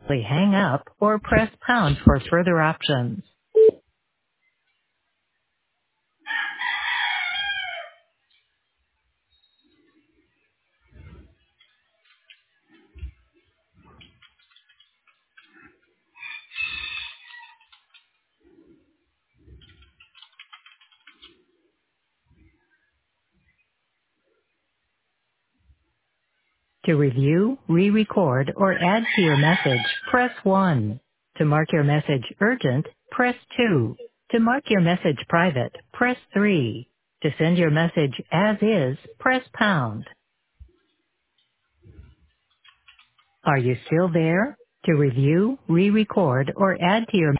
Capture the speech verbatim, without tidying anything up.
hang up or press pound for further options. To review, re-record, or add to your message, press one. To mark your message urgent, press two. To mark your message private, press three. To send your message as is, press pound. Are you still there? To review, re-record, or add to your